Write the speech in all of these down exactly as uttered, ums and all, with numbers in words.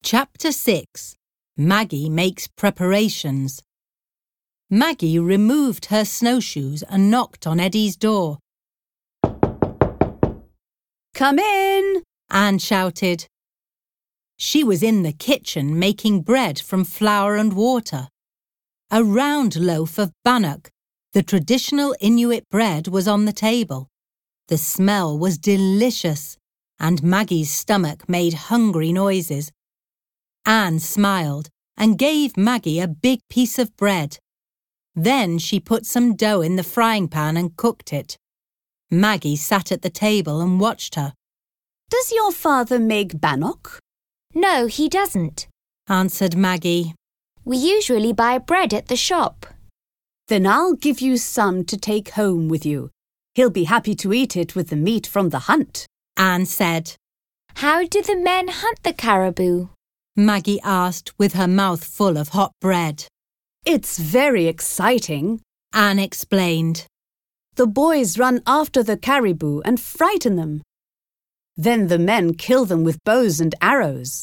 Chapter six. Maggie makes preparations. Maggie removed her snowshoes and knocked on Eddie's door. "Come in!" Anne shouted. She was in the kitchen making bread from flour and water. A round loaf of bannock, the traditional Inuit bread, was on the table. The smell was delicious, and Maggie's stomach made hungry noises. Anne smiled and gave Maggie a big piece of bread. Then she put some dough in the frying pan and cooked it. Maggie sat at the table and watched her. "Does your father make bannock?" "No, he doesn't," answered Maggie. "We usually buy bread at the shop." "Then I'll give you some to take home with you. He'll be happy to eat it with the meat from the hunt," Anne said. "How do the men hunt the caribou?" Maggie asked with her mouth full of hot bread. "It's very exciting," Anne explained. "The boys run after the caribou and frighten them. Then the men kill them with bows and arrows.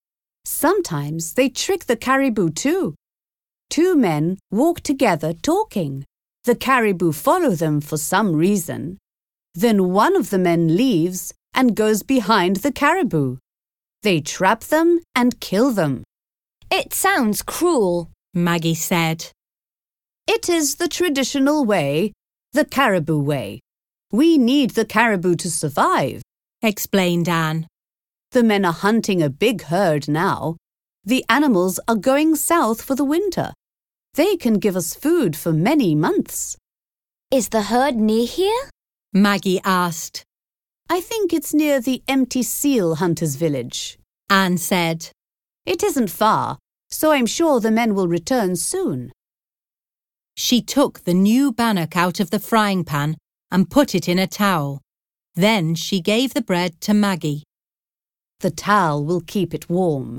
Sometimes they trick the caribou too. Two men walk together talking. The caribou follow them for some reason. Then one of the men leaves and goes behind the caribou. They trap them and kill them." "It sounds cruel," Maggie said. "It is the traditional way, the caribou way. We need the caribou to survive," explained Anne. "The men are hunting a big herd now. The animals are going south for the winter. They can give us food for many months." "Is the herd near here?" Maggie asked. "I think it's near the empty seal hunters' village," Anne said. "It isn't far, so I'm sure the men will return soon." She took the new bannock out of the frying pan and put it in a towel. Then she gave the bread to Maggie. "The towel will keep it warm."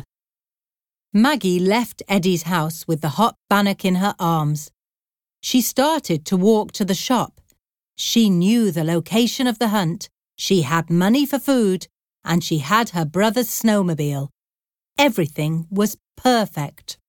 Maggie left Eddie's house with the hot bannock in her arms. She started to walk to the shop. She knew the location of the hunt, she had money for food, and she had her brother's snowmobile. Everything was perfect.